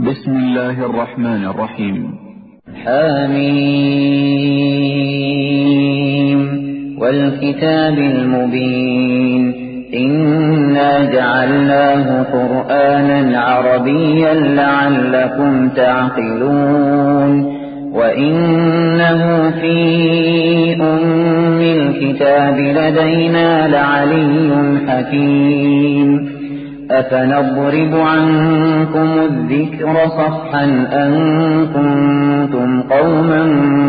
بسم الله الرحمن الرحيم. حميم والكتاب المبين إنا جعلناه قرآنا عربيا لعلكم تعقلون وإنه في أم الكتاب لدينا لعلي حكيم أفنضرب عنكم الذكر صفحا أن كنتم قوما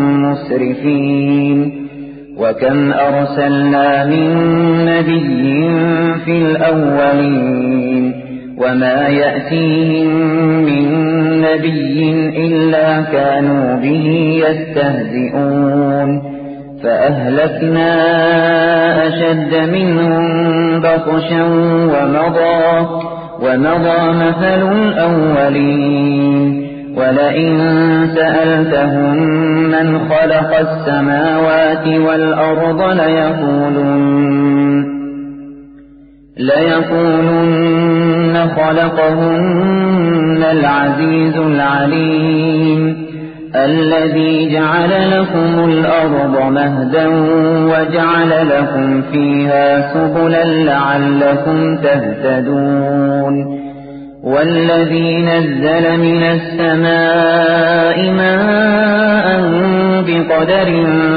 مسرفين وكم أرسلنا من نبي في الأولين وما يأتيهم من نبي إلا كانوا به يستهزئون فأهلكنا أشد منهم بطشا ومضى مثل الأولين ولئن سألتهم من خلق السماوات والأرض ليقولن خلقهن العزيز العليم الذي جعل لكم الأرض مهدا وجعل لكم فيها سبلا لعلكم تهتدون والذي نزل من السماء ماء بقدر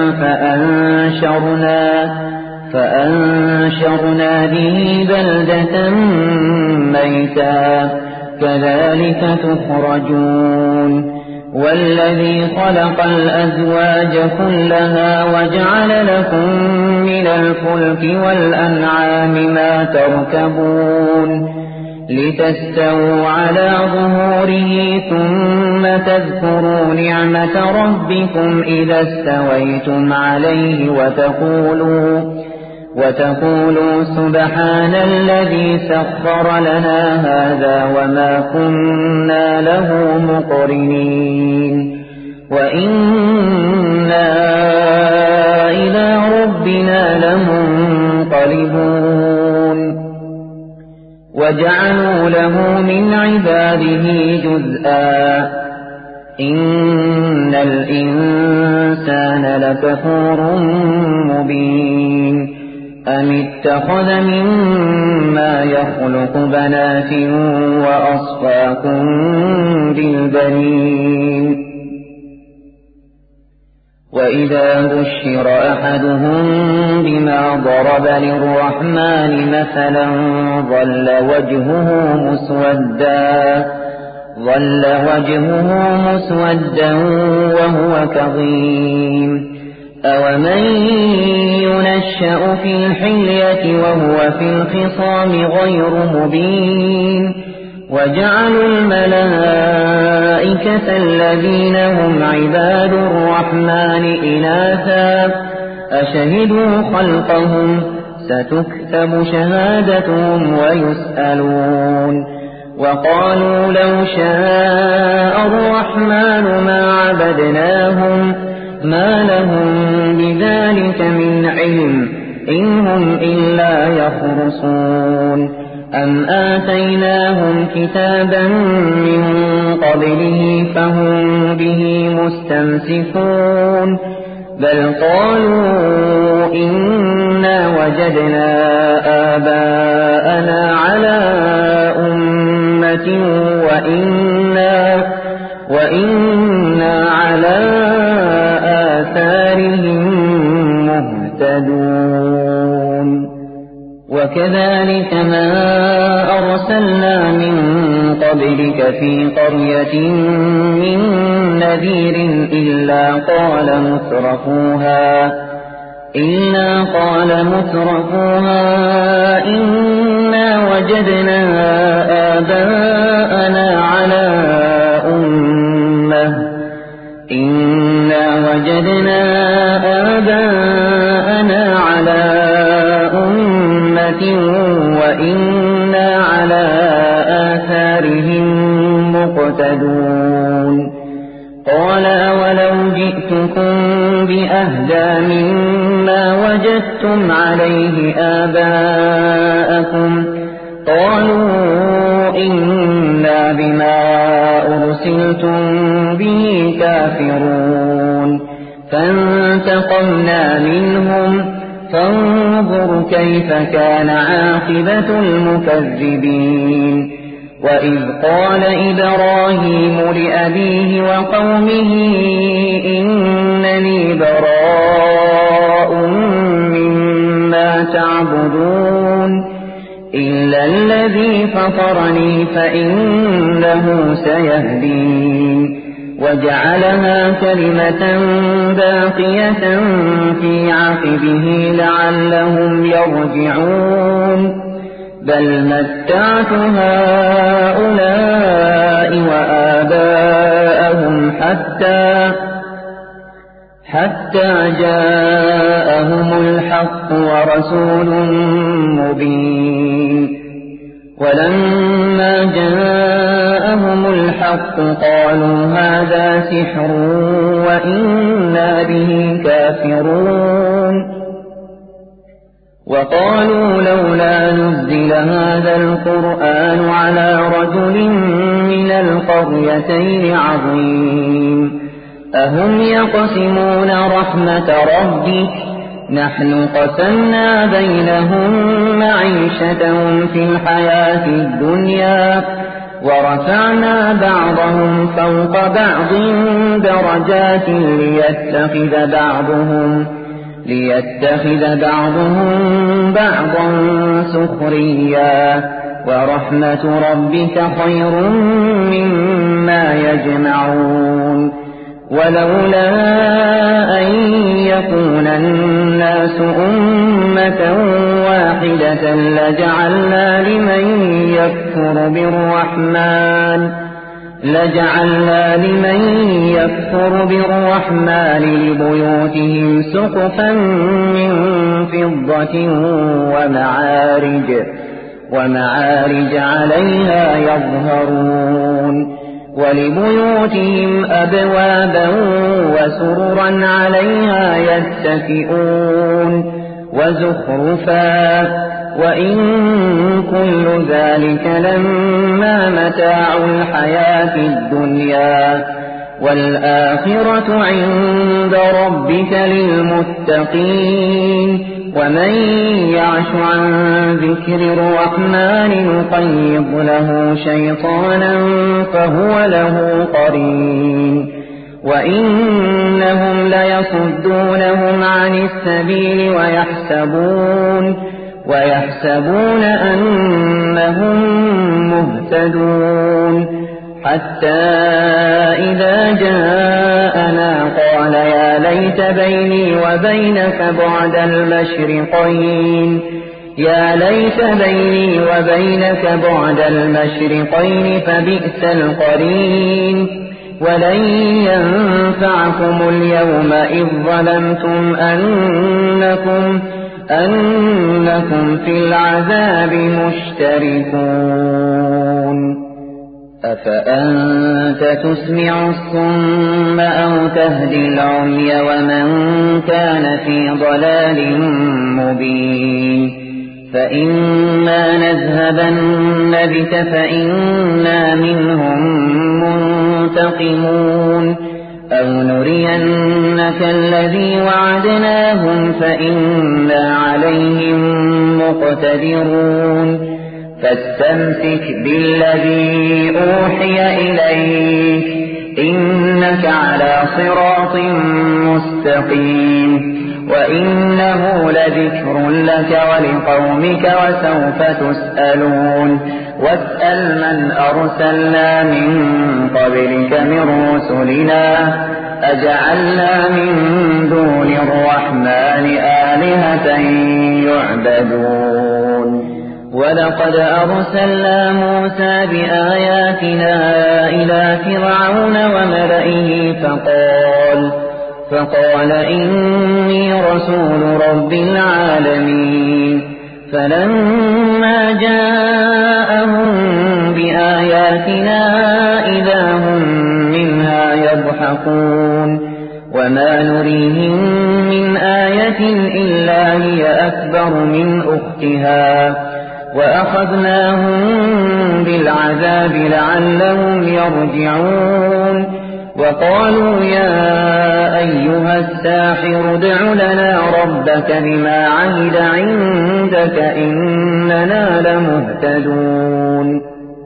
فأنشرنا به بلدة ميتا كذلك تخرجون والذي خلق الأزواج كلها وجعل لكم من الفلك والأنعام ما تركبون لتستووا على ظهوره ثم تذكروا نعمة ربكم إذا استويتم عليه وتقولوا سبحان الذي سخر لنا هذا وما كنا له مقرنين وإنا إلى ربنا لمنقلبون وجعلوا له من عباده جزءا إن الإنسان لكفور مبين أم اتخذ مما يخلق بنات وأصفاكم بالبنين وإذا بشر أحدهم بما ضرب للرحمن مثلا ظل وجهه مسودا وهو كظيم أومن ينشأ في الحلية وهو في الخصام غير مبين وجعلوا الملائكة الذين هم عباد الرحمن إناثا أشهدوا خلقهم ستكتب شهادتهم ويسألون وقالوا لو شاء الرحمن ما عبدناهم ما لهم بذلك من علم إن هم إلا يخرصون أم آتيناهم كتابا من قبله فهم به مستمسكون بل قالوا إنا وجدنا آباءنا على أمة وإنا على آثارهم مهتدون وكذلك ما أرسلنا من قبلك في قرية من نذير إلا قال مترفوها إنا وجدنا آباءنا على أمة وإنا على آثارهم مقتدون قال أولو جئتكم بأهدى مما وجدتم عليه آباءكم قالوا إنا بما أرسلتم به كافرون فانتقمنا منهم فانظر كيف كان عاقبة المكذبين وإذ قال إبراهيم لأبيه وقومه إنني براء مما تعبدون إلا الذي فطرني فإنه سيهدين وجعلها كلمة باقية في عقبه لعلهم يرجعون بل متعت هؤلاء وآباءهم حتى جاءهم الحق ورسول مبين ولما جاءهم الحق قالوا هذا سحر وإنا به كافرون وقالوا لولا نزل هذا القرآن على رجل من القريتين عظيم أهم يقسمون رحمة ربك نحن قسمنا بينهم معيشتهم في الحياة الدنيا ورفعنا بعضهم فوق بعض درجات ليتخذ بعضهم بعضا سخريا ورحمة ربك خير مما يجمعون ولولا أن يكون الناس أمة واحدة لجعلنا لمن يكفر بالرحمن لبيوتهم سقفا من فضة ومعارج عليها يظهرون ولبيوتهم أبوابا وسررا عليها يتكئون وزخرفا وإن كل ذلك لما متاع الحياة الدنيا والآخرة عند ربك للمتقين ومن يعش عن ذكر الرحمن نقيض له شيطانا فهو له قرين وإنهم ليصدونهم عن السبيل ويحسبون أنهم مهتدون حتى إذا جاءنا قال يا ليت بيني وبينك بعد المشرقين فبئس القرين ولن ينفعكم اليوم إذ ظلمتم أنكم في العذاب مشتركون أفأنت تسمع الصم أو تهدي العمي ومن كان في ضلال مبين فإما نذهبن بك فإنا منهم منتقمون أو نرينك الذي وعدناهم فإنا عليهم مقتدرون فاستمسك بالذي أوحي إليك إنك على صراط مستقيم وإنه لذكر لك ولقومك وسوف تسألون واسأل من أرسلنا من قبلك من رسلنا أجعلنا من دون الرحمن آلهة يعبدون ولقد أرسلنا موسى بآياتنا إلى فرعون وملئه فقال إني رسول رب العالمين فلما جاءهم بآياتنا إذا هم منها يضحكون وما نريهم من آية إلا هي أكبر من أختها وأخذناهم بالعذاب لعلهم يرجعون وقالوا يا أيها الساحر ادع لنا ربك بما عهد عندك إننا لمهتدون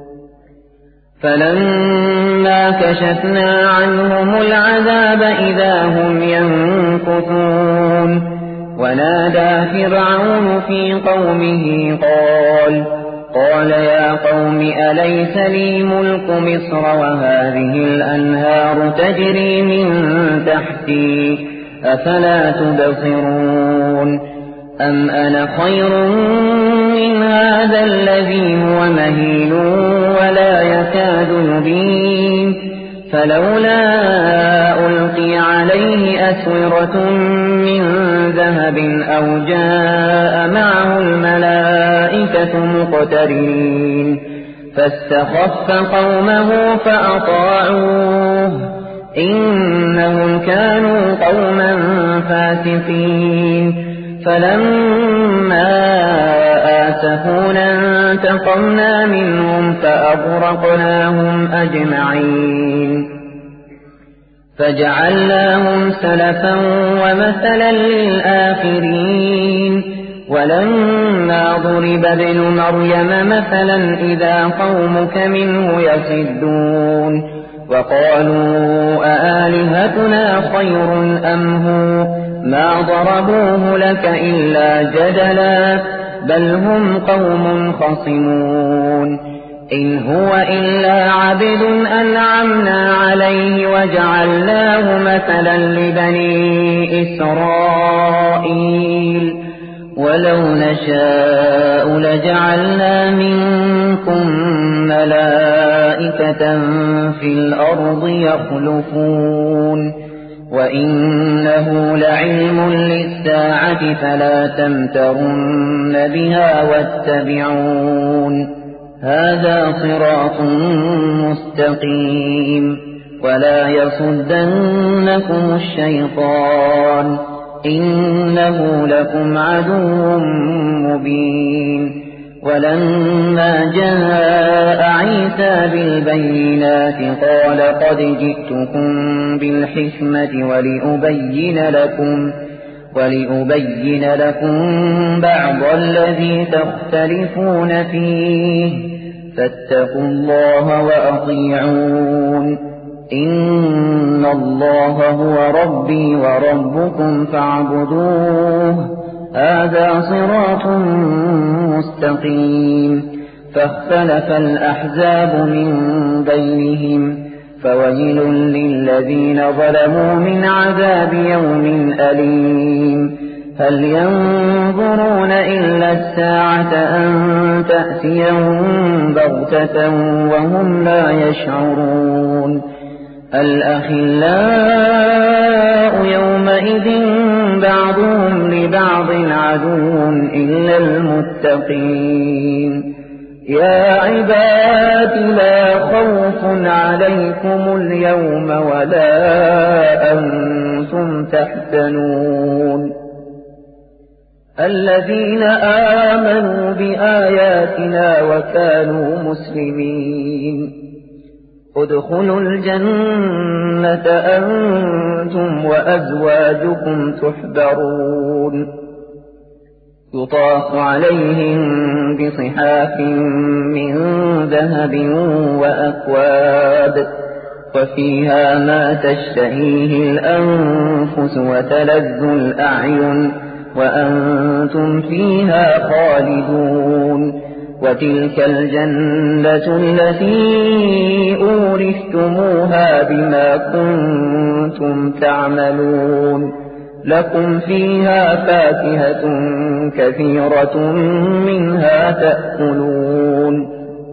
فلما كشفنا عنهم العذاب إذا هم ينكثون ونادى فرعون في قومه قال يا قوم أليس لي ملك مصر وهذه الأنهار تجري من تحتي أفلا تبصرون أم أنا خير من هذا الذي هو مهين ولا يكاد يبين فلولا ألقي عليه أسورة من ذهب أو جاء معه الملائكة مقترنين فاستخف قومه فأطاعوه إنهم كانوا قوما فاسقين فلما آسفونا انتقمنا منهم فأغرقناهم أجمعين فجعلناهم سلفا ومثلا للآخرين ولما ضرب ابن مريم مثلا إذا قومك منه يصدون وقالوا أآلهتنا خير أم هو ما ضربوه لك إلا جدلا بل هم قوم خصمون إن هو إلا عبد أنعمنا عليه وجعلناه مثلا لبني إسرائيل ولو نشاء لجعلنا منكم ملائكة في الأرض يخلفون وإنه لعلم للساعة فلا تمترن بها واتبعون هذا صراط مستقيم ولا يصدنكم الشيطان إنه لكم عدو مبين ولما جاء عيسى بالبينات قال قد جئتكم بالحكمة ولأبين لكم بعض الذي تختلفون فيه فاتقوا الله وأطيعون إن الله هو ربي وربكم فاعبدوه هذا صراط مستقيم فاختلف الأحزاب من بينهم فويل للذين ظلموا من عذاب يوم أليم هل ينظرون إلا الساعة أن تأتيهم بغتة وهم لا يشعرون الأخلاء يومئذ بعضهم لبعض عدو إلا المتقين يا عباد لا خوف عليكم اليوم ولا أنتم تحزنون الذين آمنوا بآياتنا وكانوا مسلمين ادخلوا الجنة أنتم وأزواجكم تحبرون يطاف عليهم بصحاف من ذهب وأكواب وفيها ما تشتهيه الأنفس وتلذ الأعين وأنتم فيها خالدون وتلك الجنة التي أورثتموها بما كنتم تعملون لكم فيها فاكهة كثيرة منها تأكلون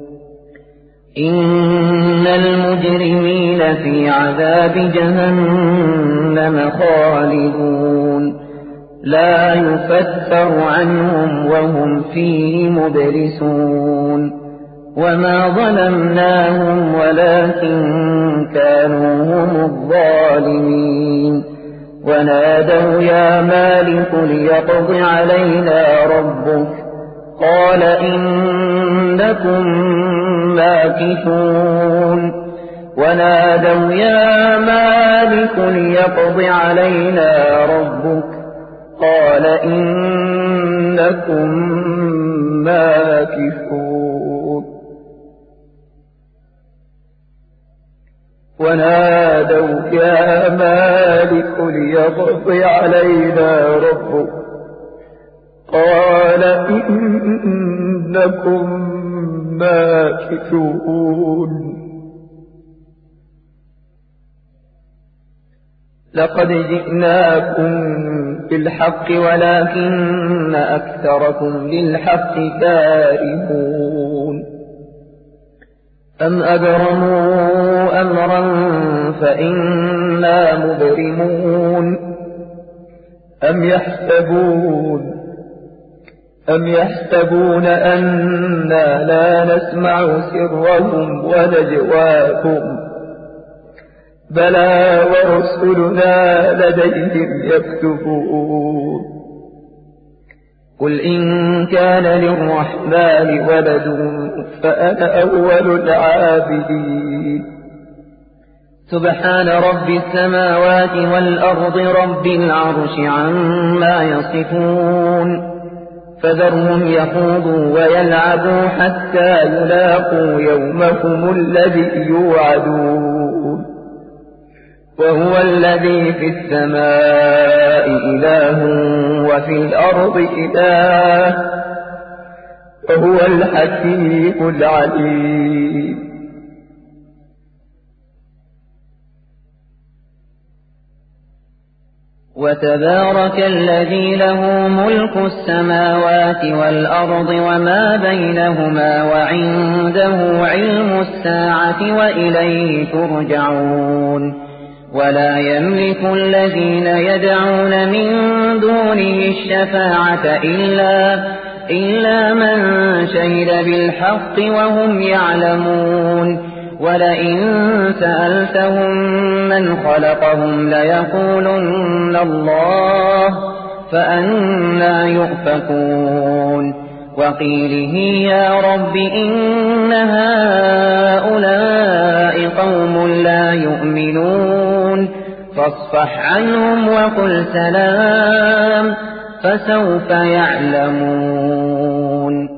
إن المجرمين في عذاب جهنم خالدون لا يفتر عنهم وهم فيه مبلسون وما ظلمناهم ولكن كانوا هم الظالمين ونادوا يا مالك ليقض علينا ربك قال إنكم ماكثون ونادوا يا مالك ليقض علينا ربك قال إنكم ماكثون ونادوا يا مالك ليقض علينا ربك قال إنكم ماكثون لقد جئناكم بالحق ولكن أكثركم للحق كارهون أم أبرموا أمرا فإنا مبرمون أم يحسبون أنا لا نسمع سرهم ونجواهم بلى ورسلنا لديهم يكتبون قل إن كان للرحمن ولد فأنا أول العابدين سبحان رب السماوات والأرض رب العرش عما يصفون فذرهم يخوضوا ويلعبوا حتى يلاقوا يومهم الذي يوعدون وهو الذي في السماء إله وفي الأرض إله وهو الحكيم العليم وتبارك الذي له ملك السماوات والأرض وما بينهما وعنده علم الساعة وإليه ترجعون ولا يملك الذين يدعون من دونه الشفاعة إلا من شهد بالحق وهم يعلمون ولئن سألتهم من خلقهم ليقولن الله فأنى يؤفكون وقيله يا رب إن هؤلاء قوم لا يؤمنون فاصفح عنهم وقل سلام فسوف يعلمون